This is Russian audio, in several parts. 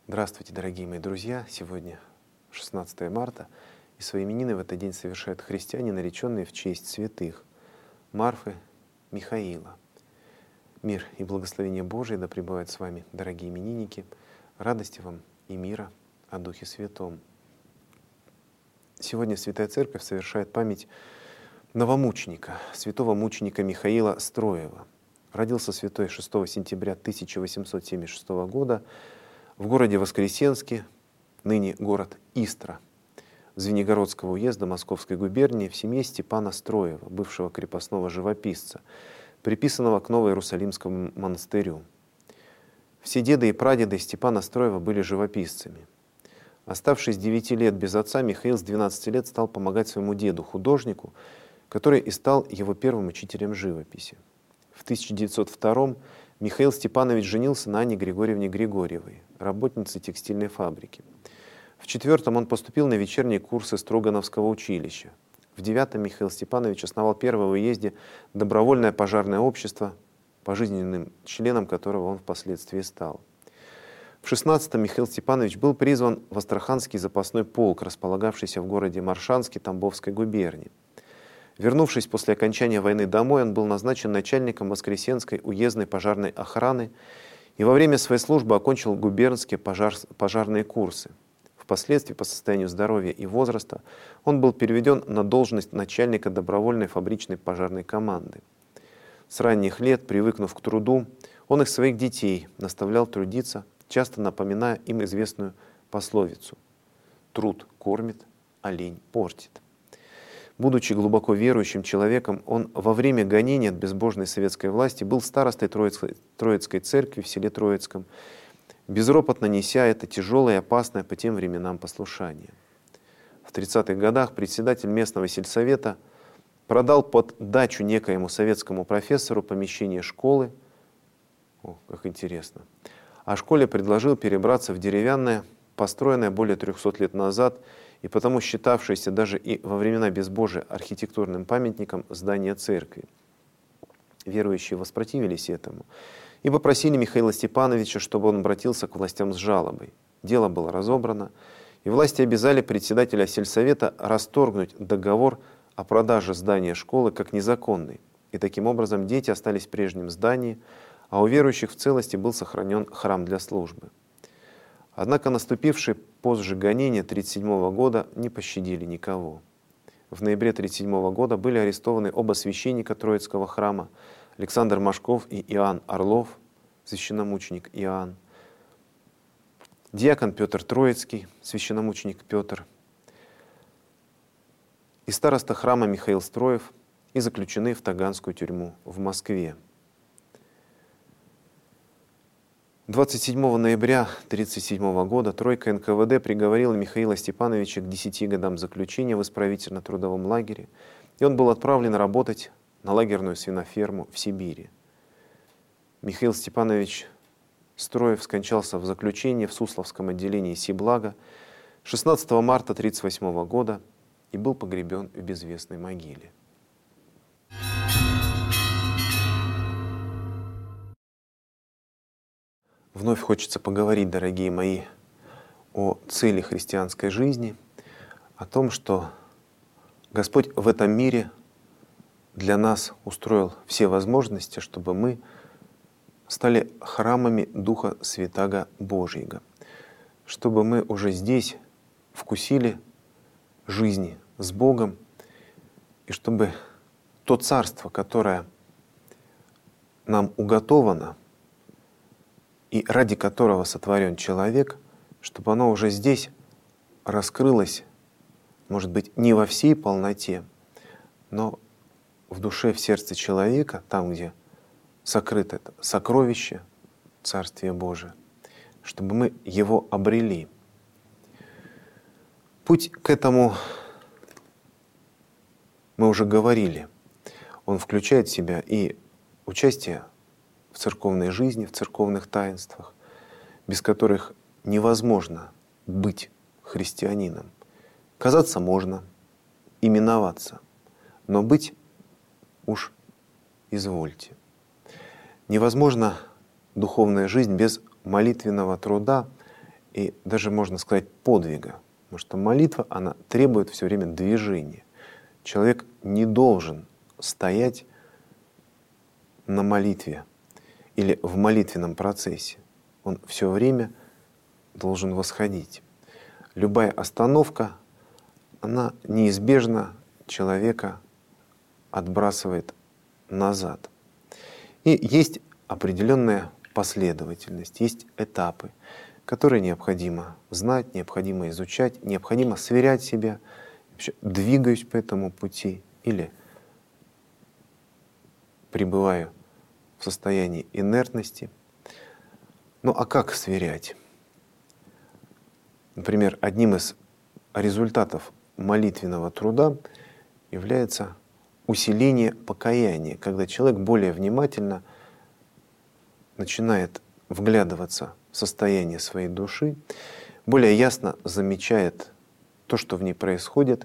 Здравствуйте, дорогие мои друзья! Сегодня 16 марта, и свои именины в этот день совершают христиане, нареченные в честь святых Марфы, Михаила. Мир и благословение Божие да пребывают с вами, дорогие именинники, радости вам и мира о Духе Святом. Сегодня Святая Церковь совершает память новомученика, святого мученика Михаила Строева. Родился святой 6 сентября 1876 года в городе Воскресенске, ныне город Истра, Звенигородского уезда Московской губернии, в семье Степана Строева, бывшего крепостного живописца, приписанного к Новоиерусалимскому монастырю. Все деды и прадеды Степана Строева были живописцами. Оставшись 9 лет без отца, Михаил с 12 лет стал помогать своему деду, художнику, который и стал его первым учителем живописи. В 1902 Михаил Степанович женился на Анне Григорьевне Григорьевой, работнице текстильной фабрики. В 1904 он поступил на вечерние курсы Строгановского училища. В 1909 Михаил Степанович основал первое в уезде добровольное пожарное общество, пожизненным членом которого он впоследствии стал. В 1916 Михаил Степанович был призван в Астраханский запасной полк, располагавшийся в городе Моршанске Тамбовской губернии. Вернувшись после окончания войны домой, он был назначен начальником Воскресенской уездной пожарной охраны и во время своей службы окончил губернские пожарные курсы. Впоследствии, по состоянию здоровья и возраста, он был переведен на должность начальника добровольной фабричной пожарной команды. С ранних лет, привыкнув к труду, он их своих детей наставлял трудиться, часто напоминая им известную пословицу: «Труд кормит, а лень портит». Будучи глубоко верующим человеком, он во время гонения от безбожной советской власти был старостой Троицкой церкви в селе Троицком, безропотно неся это тяжелое и опасное по тем временам послушание. В 30-х годах председатель местного сельсовета продал под дачу некоему советскому профессору помещение школы. О, как интересно. А школе предложил перебраться в деревянное, построенное более 300 лет назад и потому считавшееся даже и во времена безбожия архитектурным памятником здание церкви. Верующие воспротивились этому и попросили Михаила Степановича, чтобы он обратился к властям с жалобой. Дело было разобрано, и власти обязали председателя сельсовета расторгнуть договор о продаже здания школы как незаконный. И таким образом дети остались в прежнем здании, а у верующих в целости был сохранен храм для службы. Однако наступившие позже гонения 1937 года не пощадили никого. В ноябре 1937 года были арестованы оба священника Троицкого храма, Александр Машков и Иоанн Орлов, священномученик Иоанн, диакон Петр Троицкий, священномученик Петр, и староста храма Михаил Строев, и заключены в Таганскую тюрьму в Москве. 27 ноября 1937 года тройка НКВД приговорила Михаила Степановича к 10 годам заключения в исправительно-трудовом лагере, и он был отправлен работать на лагерную свиноферму в Сибири. Михаил Степанович Строев скончался в заключении в Сусловском отделении Сиблага 16 марта 1938 года и был погребен в безвестной могиле. Вновь хочется поговорить, дорогие мои, о цели христианской жизни, о том, что Господь в этом мире для нас устроил все возможности, чтобы мы стали храмами Духа Святаго Божьего, чтобы мы уже здесь вкусили жизни с Богом, и чтобы то царство, которое нам уготовано, и ради которого сотворен человек, чтобы оно уже здесь раскрылось, может быть, не во всей полноте, но в душе, в сердце человека, там, где сокрыто это сокровище Царствия Божия, чтобы мы его обрели. Путь к этому, мы уже говорили, он включает в себя и участие в церковной жизни, в церковных таинствах, без которых невозможно быть христианином. Казаться можно, именоваться, но быть уж извольте. Невозможна духовная жизнь без молитвенного труда и даже, можно сказать, подвига. Потому что молитва, она требует все время движения. Человек не должен стоять на молитве или в молитвенном процессе. Он все время должен восходить. Любая остановка, она неизбежно человека отбрасывает назад. И есть определенная последовательность, есть этапы, которые необходимо знать, необходимо изучать, необходимо сверять себя, вообще двигаюсь по этому пути или пребываю в состоянии инертности. Ну а как сверять? Например, одним из результатов молитвенного труда является усиление покаяния, когда человек более внимательно начинает вглядываться в состояние своей души, более ясно замечает то, что в ней происходит.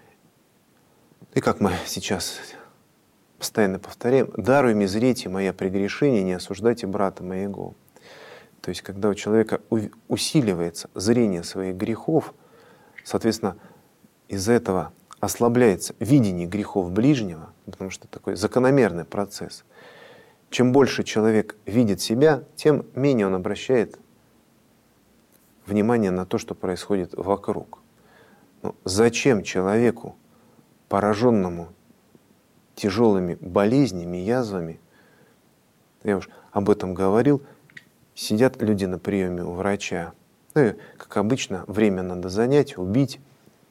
И как мы сейчас постоянно повторяем: «Даруй мне зрите моя прегрешение, не осуждайте брата моего». То есть, когда у человека усиливается зрение своих грехов, соответственно, из-за этого ослабляется видение грехов ближнего, потому что такой закономерный процесс. Чем больше человек видит себя, тем менее он обращает внимание на то, что происходит вокруг. Но зачем человеку, пораженному тяжелыми болезнями, язвами, я уж об этом говорил, сидят люди на приеме у врача. Ну и, как обычно, время надо занять, убить,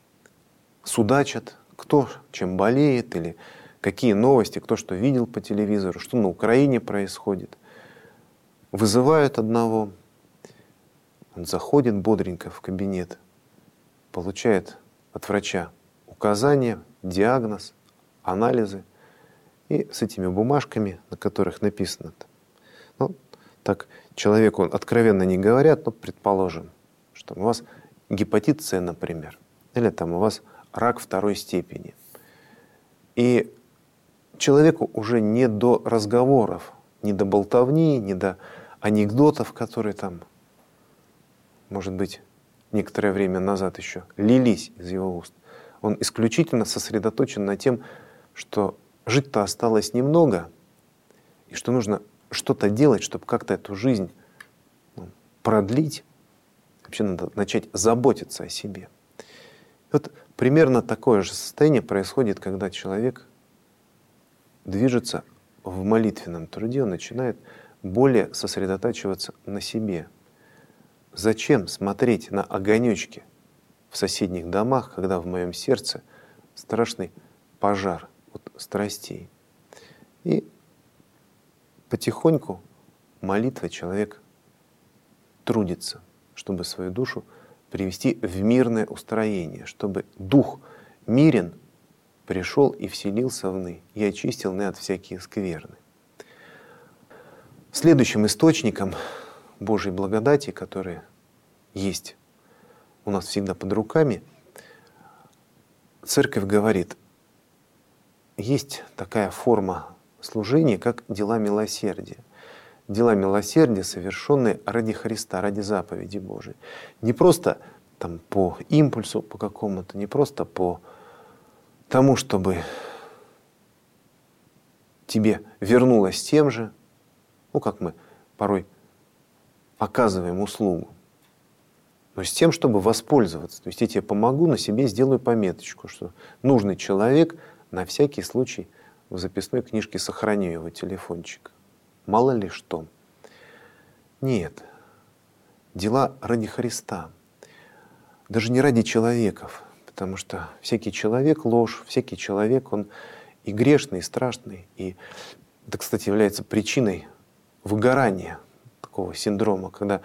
судачат, кто чем болеет, или какие новости, кто что видел по телевизору, что на Украине происходит. Вызывают одного, он заходит бодренько в кабинет, получает от врача указания, диагноз, анализы, и с этими бумажками, на которых написано, ну, так человеку откровенно не говорят, но предположим, что у вас гепатит С, например, или там у вас рак 2 степени. И человеку уже не до разговоров, не до болтовни, не до анекдотов, которые там, может быть, некоторое время назад еще лились из его уст. Он исключительно сосредоточен на тем, что жить-то осталось немного, и что нужно что-то делать, чтобы как-то эту жизнь продлить. Вообще надо начать заботиться о себе. И вот примерно такое же состояние происходит, когда человек движется в молитвенном труде, он начинает более сосредотачиваться на себе. Зачем смотреть на огонечки в соседних домах, когда в моем сердце страшный пожар от страстей? И потихоньку молитва человек трудится, чтобы свою душу привести в мирное устроение, чтобы дух мирен пришел и вселился вны, и очистил ны от всякие скверны. Следующим источником Божьей благодати, который есть у нас всегда под руками, Церковь говорит, есть такая форма служения, как дела милосердия. Дела милосердия, совершенные ради Христа, ради заповеди Божией. Не просто там по импульсу по какому-то, не просто по тому, чтобы тебе вернулось тем же, ну как мы порой оказываем услугу, но с тем, чтобы воспользоваться. То есть я тебе помогу, на себе сделаю пометочку, что нужный человек на всякий случай в записной книжке сохраню его телефончик. Мало ли что. Нет. Дела ради Христа. Даже не ради человеков. Потому что всякий человек — ложь, всякий человек, он и грешный, и страшный. И это, кстати, является причиной выгорания такого синдрома, когда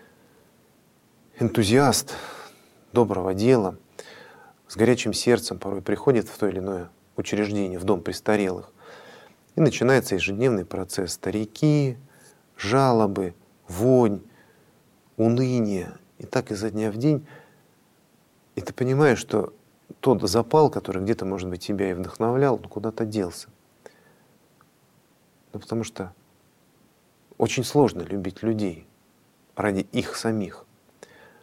энтузиаст доброго дела с горячим сердцем порой приходит в то или иное учреждение, в дом престарелых, и начинается ежедневный процесс. Старики, жалобы, вонь, уныние. И так изо дня в день. И ты понимаешь, что тот запал, который где-то, может быть, тебя и вдохновлял, он куда-то делся. Ну, потому что очень сложно любить людей ради их самих.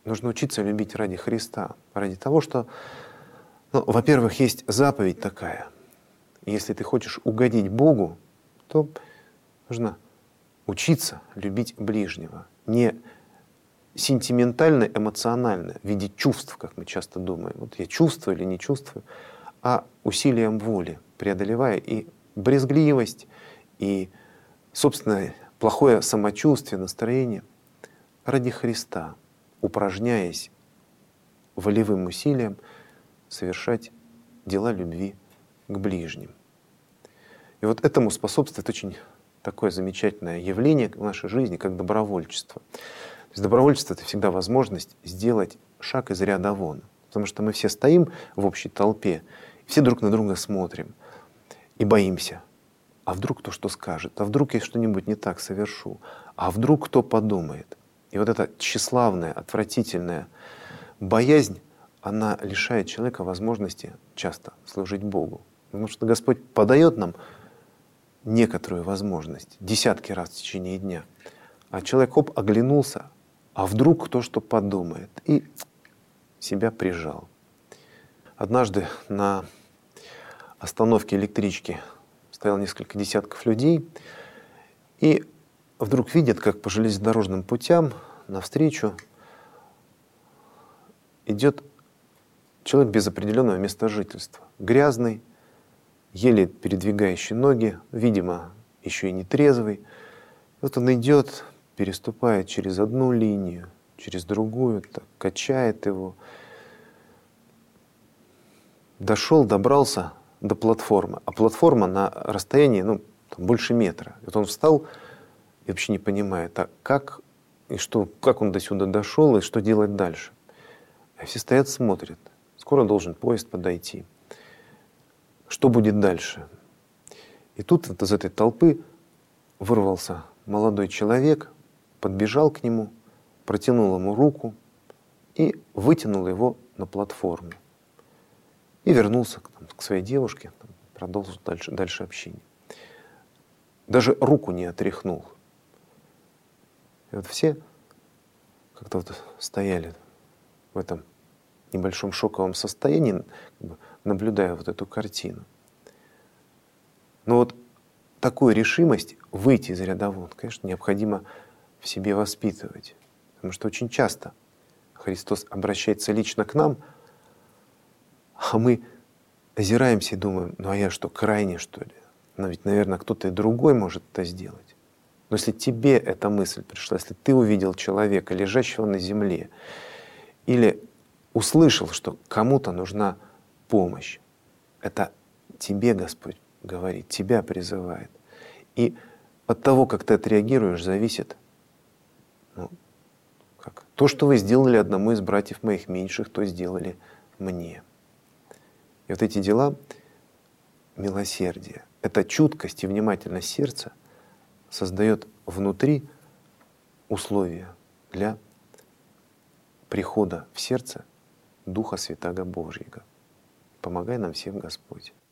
Нужно учиться любить ради Христа, ради того, что, ну, во-первых, есть заповедь такая. Если ты хочешь угодить Богу, то нужно учиться любить ближнего. Не сентиментально, эмоционально, в виде чувств, как мы часто думаем. Вот я чувствую или не чувствую, а усилием воли, преодолевая и брезгливость, и собственное плохое самочувствие, настроение ради Христа, упражняясь волевым усилием совершать дела любви к ближним. И вот этому способствует очень такое замечательное явление в нашей жизни, как добровольчество. То есть добровольчество — это всегда возможность сделать шаг из ряда вон. Потому что мы все стоим в общей толпе, все друг на друга смотрим и боимся. А вдруг кто что скажет? А вдруг я что-нибудь не так совершу? А вдруг кто подумает? И вот эта тщеславная, отвратительная боязнь, она лишает человека возможности часто служить Богу. Потому что Господь подает нам некоторую возможность, десятки раз в течение дня. А человек, хоп, оглянулся, а вдруг кто что подумает, и себя прижал. Однажды на остановке электрички стояло несколько десятков людей, и вдруг видят, как по железнодорожным путям навстречу идет человек без определенного места жительства. Грязный, еле передвигающий ноги, видимо, еще и не трезвый. Вот он идет, переступает через одну линию, через другую, так, качает его. Дошел, добрался до платформы. А платформа на расстоянии больше метра. Вот он встал и вообще не понимает, а как он до сюда дошел и что делать дальше. А все стоят, смотрят. Скоро должен поезд подойти. Что будет дальше? И тут из этой толпы вырвался молодой человек, подбежал к нему, протянул ему руку и вытянул его на платформу. И вернулся к своей девушке, продолжил дальше общение. Даже руку не отряхнул. И вот все как-то вот стояли в этом небольшом шоковом состоянии, наблюдая вот эту картину. Но вот такую решимость выйти из ряда вон, конечно, необходимо в себе воспитывать. Потому что очень часто Христос обращается лично к нам, а мы озираемся и думаем, ну а я что, крайний, что ли? Но ведь, наверное, кто-то и другой может это сделать. Но если тебе эта мысль пришла, если ты увидел человека, лежащего на земле, или услышал, что кому-то нужна помощь, это тебе Господь говорит, тебя призывает. И от того, как ты отреагируешь, зависит то, что вы сделали одному из братьев моих меньших, то сделали мне. И вот эти дела милосердия, эта чуткость и внимательность сердца создает внутри условия для прихода в сердце Духа Святаго Божьего. Помогай нам всем Господь.